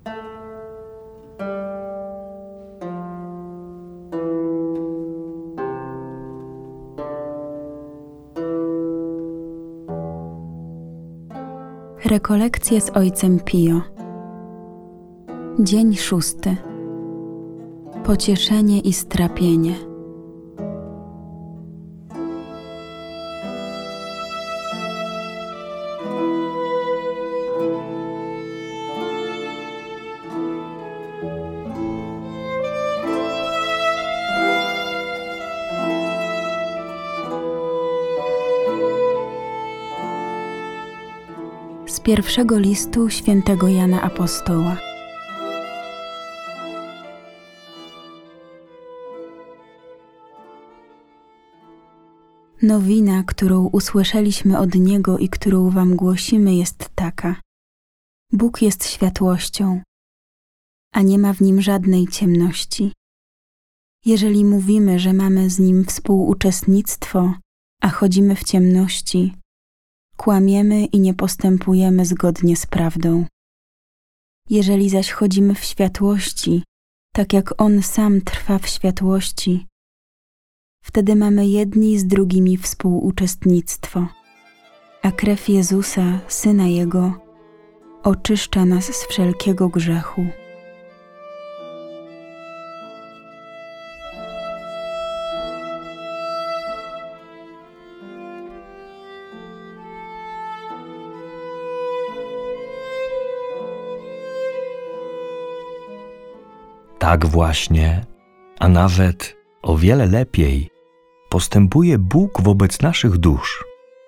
Rekolekcje z ojcem Pio. Dzień 6. Pocieszenie i strapienie. Z pierwszego listu świętego Jana Apostoła. Nowina, którą usłyszeliśmy od Niego i którą wam głosimy, jest taka. Bóg jest światłością, a nie ma w Nim żadnej ciemności. Jeżeli mówimy, że mamy z Nim współuczestnictwo, a chodzimy w ciemności, kłamiemy i nie postępujemy zgodnie z prawdą. Jeżeli zaś chodzimy w światłości, tak jak On sam trwa w światłości, wtedy mamy jedni z drugimi współuczestnictwo, a krew Jezusa, Syna Jego, oczyszcza nas z wszelkiego grzechu. Tak właśnie, a nawet o wiele lepiej postępuje Bóg wobec naszych dusz.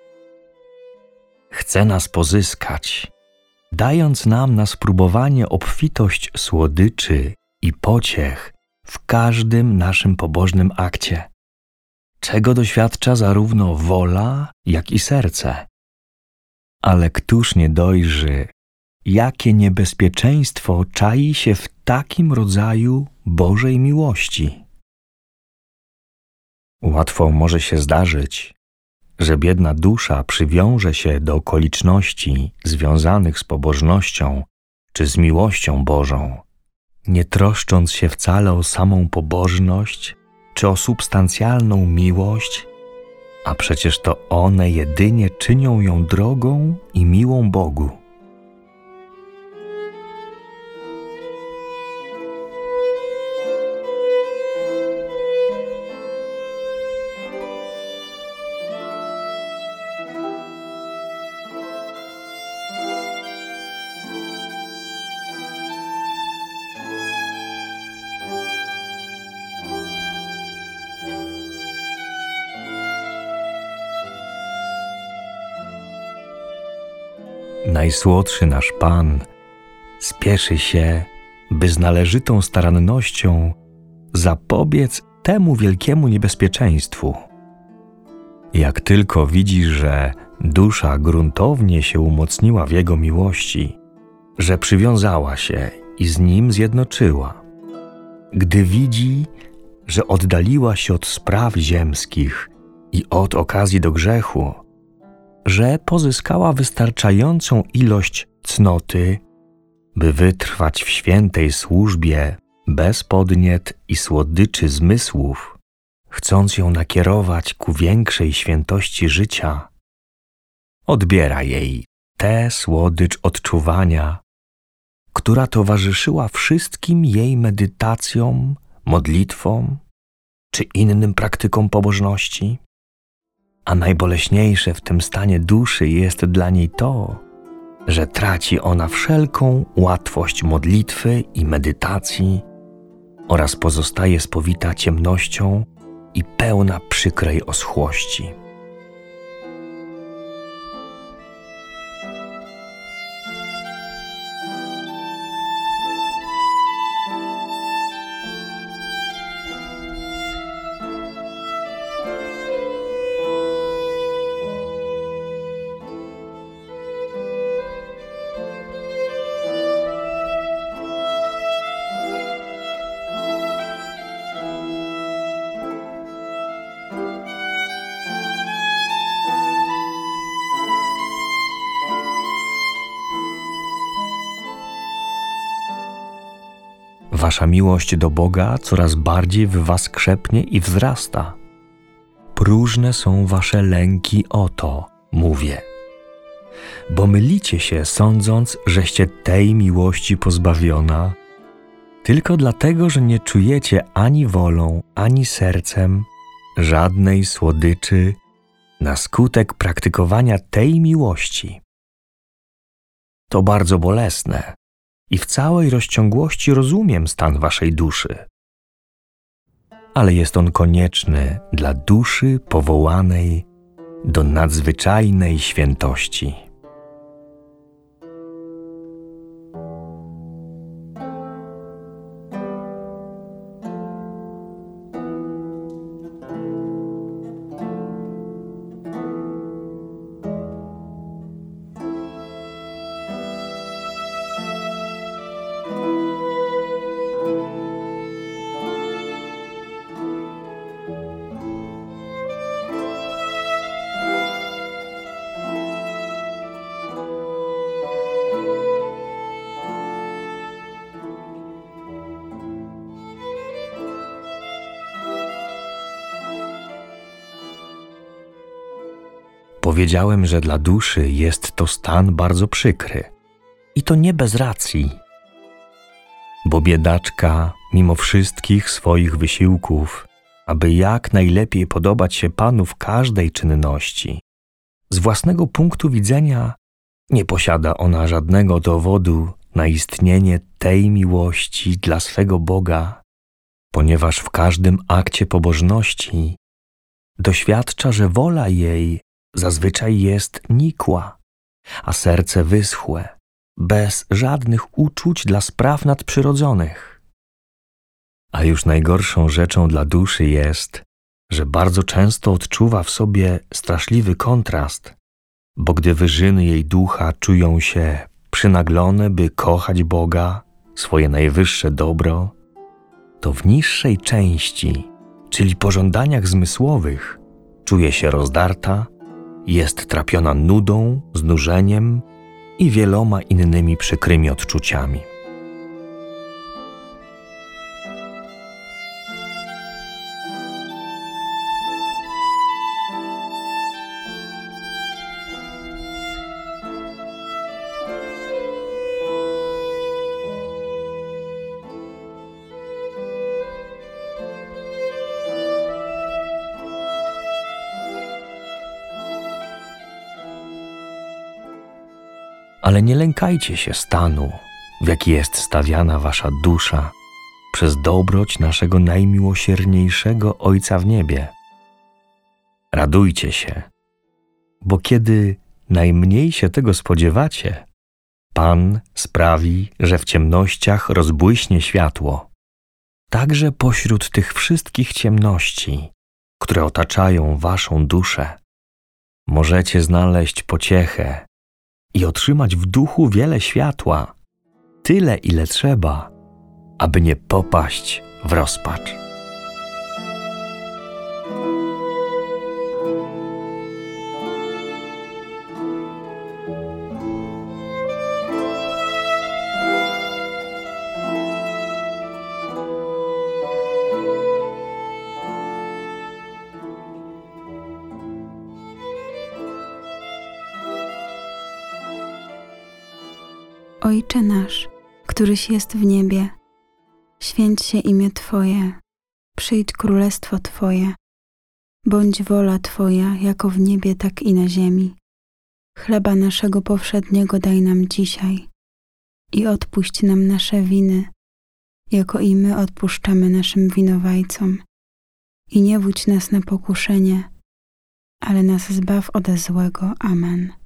Chce nas pozyskać, dając nam na spróbowanie obfitość słodyczy i pociech w każdym naszym pobożnym akcie, czego doświadcza zarówno wola, jak i serce. Ale któż nie dojrzy, jakie niebezpieczeństwo czai się w takim rodzaju Bożej miłości? Łatwo może się zdarzyć, że biedna dusza przywiąże się do okoliczności związanych z pobożnością czy z miłością Bożą, nie troszcząc się wcale o samą pobożność czy o substancjalną miłość, a przecież to one jedynie czynią ją drogą i miłą Bogu. Najsłodszy nasz Pan spieszy się, by z należytą starannością zapobiec temu wielkiemu niebezpieczeństwu. Jak tylko widzi, że dusza gruntownie się umocniła w Jego miłości, że przywiązała się i z Nim zjednoczyła, gdy widzi, że oddaliła się od spraw ziemskich i od okazji do grzechu, że pozyskała wystarczającą ilość cnoty, by wytrwać w świętej służbie bez podniet i słodyczy zmysłów, chcąc ją nakierować ku większej świętości życia, odbiera jej tę słodycz odczuwania, która towarzyszyła wszystkim jej medytacjom, modlitwom czy innym praktykom pobożności. A najboleśniejsze w tym stanie duszy jest dla niej to, że traci ona wszelką łatwość modlitwy i medytacji oraz pozostaje spowita ciemnością i pełna przykrej oschłości. Wasza miłość do Boga coraz bardziej w was krzepnie i wzrasta. Próżne są wasze lęki o to, mówię. Bo mylicie się, sądząc, żeście tej miłości pozbawiona, tylko dlatego, że nie czujecie ani wolą, ani sercem żadnej słodyczy na skutek praktykowania tej miłości. To bardzo bolesne i w całej rozciągłości rozumiem stan waszej duszy. Ale jest on konieczny dla duszy powołanej do nadzwyczajnej świętości. Powiedziałem, że dla duszy jest to stan bardzo przykry. I to nie bez racji. Bo biedaczka, mimo wszystkich swoich wysiłków, aby jak najlepiej podobać się Panu w każdej czynności, z własnego punktu widzenia nie posiada ona żadnego dowodu na istnienie tej miłości dla swego Boga, ponieważ w każdym akcie pobożności doświadcza, że wola jej zazwyczaj jest nikła, a serce wyschłe, bez żadnych uczuć dla spraw nadprzyrodzonych. A już najgorszą rzeczą dla duszy jest, że bardzo często odczuwa w sobie straszliwy kontrast, bo gdy wyżyny jej ducha czują się przynaglone, by kochać Boga, swoje najwyższe dobro, to w niższej części, czyli pożądaniach zmysłowych, czuje się rozdarta, jest trapiona nudą, znużeniem i wieloma innymi przykrymi odczuciami. Ale nie lękajcie się stanu, w jaki jest stawiana wasza dusza przez dobroć naszego najmiłosierniejszego Ojca w niebie. Radujcie się, bo kiedy najmniej się tego spodziewacie, Pan sprawi, że w ciemnościach rozbłyśnie światło. Także pośród tych wszystkich ciemności, które otaczają waszą duszę, możecie znaleźć pociechę i otrzymać w duchu wiele światła, tyle ile trzeba, aby nie popaść w rozpacz. Ojcze nasz, któryś jest w niebie, święć się imię Twoje, przyjdź królestwo Twoje, bądź wola Twoja jako w niebie, tak i na ziemi. Chleba naszego powszedniego daj nam dzisiaj i odpuść nam nasze winy, jako i my odpuszczamy naszym winowajcom. I nie wódź nas na pokuszenie, ale nas zbaw ode złego. Amen.